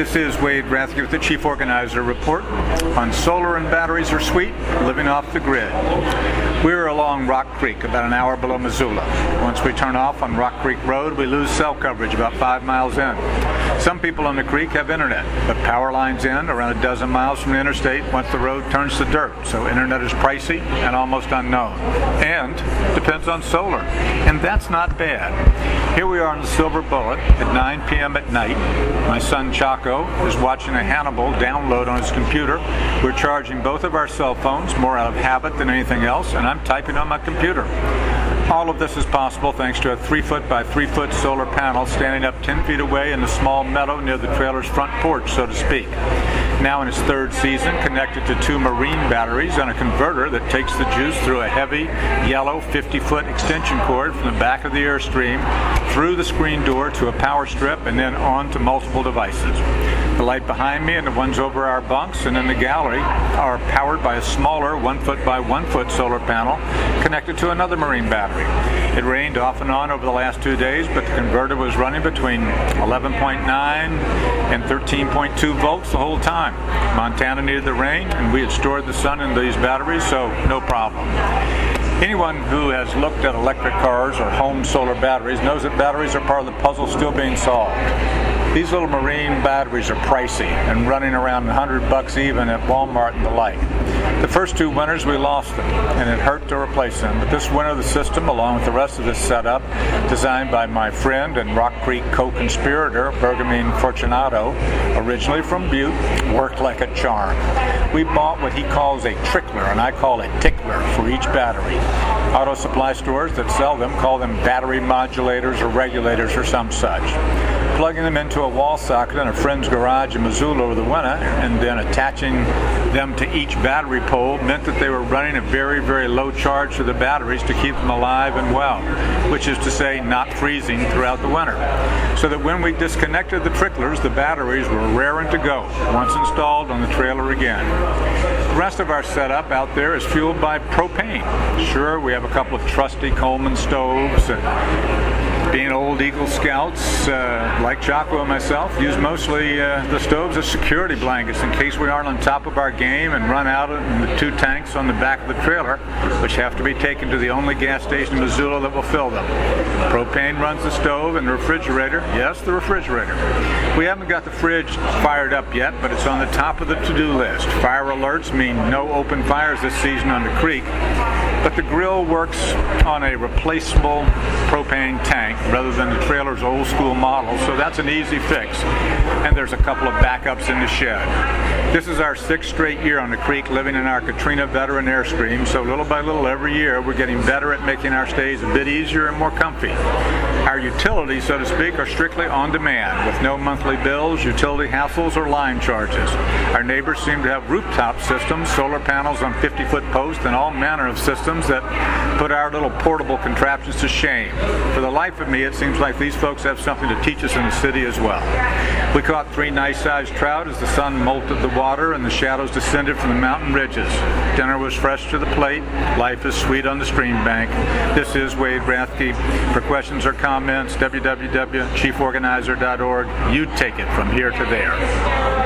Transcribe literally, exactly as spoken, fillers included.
This is Wade Rathke with the Chief Organizer Report on Solar and Batteries Are Sweet, Living Off the Grid. We're along Rock Creek, about an hour below Missoula. Once we turn off on Rock Creek Road, we lose cell coverage about five miles in. Some people on the creek have internet, but power lines in around a dozen miles from the interstate once the road turns to dirt, so internet is pricey and almost unknown. And depends on solar, and that's not bad. Here we are on the Silver Bullet at nine p m at night. My son Chaco is watching a Hannibal download on his computer. We're charging both of our cell phones, more out of habit than anything else, and I'm typing on my computer. All of this is possible thanks to a three foot by three foot solar panel standing up ten feet away in the small meadow near the trailer's front porch, so to speak. Now in its third season, connected to two marine batteries and a converter that takes the juice through a heavy, yellow fifty foot extension cord from the back of the Airstream, through the screen door to a power strip, and then on to multiple devices. The light behind me and the ones over our bunks and in the gallery are powered by a smaller one foot by one foot solar panel connected to another marine battery. It rained off and on over the last two days, but the converter was running between eleven point nine and thirteen point two volts the whole time. Montana needed the rain, and we had stored the sun in these batteries, so no problem. Anyone who has looked at electric cars or home solar batteries knows that batteries are part of the puzzle still being solved. These little marine batteries are pricey and running around a hundred bucks even at Walmart and the like. The first two winters we lost them, and it hurt to replace them. But this winter the system, along with the rest of this setup, designed by my friend and Rock Creek co-conspirator Bergamine Fortunato, originally from Butte, worked like a charm. We bought what he calls a trickler, and I call it tickler, for each battery. Auto supply stores that sell them call them battery modulators or regulators or some such. Plugging them into a wall socket in a friend's garage in Missoula over the winter and then attaching them to each battery pole meant that they were running a very, very low charge to the batteries to keep them alive and well, which is to say not freezing throughout the winter. So that when we disconnected the tricklers, the batteries were raring to go, once installed on the trailer again. The rest of our setup out there is fueled by propane. Sure, we have a couple of trusty Coleman stoves, and being old Eagle Scouts, uh, like Chaco and myself, use mostly uh, the stoves as security blankets in case we aren't on top of our game and run out in the two tanks on the back of the trailer, which have to be taken to the only gas station in Missoula that will fill them. Propane runs the stove, and the refrigerator, yes, the refrigerator. We haven't got the fridge fired up yet, but it's on the top of the to-do list. Fire alerts mean no open fires this season on the creek, but the grill works on a replaceable propane tank rather than the trailer's old school model, so that's an easy fix. And there's a couple of backups in the shed. This is our sixth straight year on the creek living in our Katrina veteran Airstream, so little by little every year we're getting better at making our stays a bit easier and more comfy. Our utilities, so to speak, are strictly on demand, with no monthly bills, utility hassles, or line charges. Our neighbors seem to have rooftop systems, solar panels on fifty foot posts, and all manner of systems that put our little portable contraptions to shame. For the life of me, it seems like these folks have something to teach us in the city as well. We caught three nice-sized trout as the sun molted the water and the shadows descended from the mountain ridges. Dinner was fresh to the plate. Life is sweet on the stream bank. This is Wade Rathke. For questions or comments, w w w dot chief organizer dot org. You take it from here to there.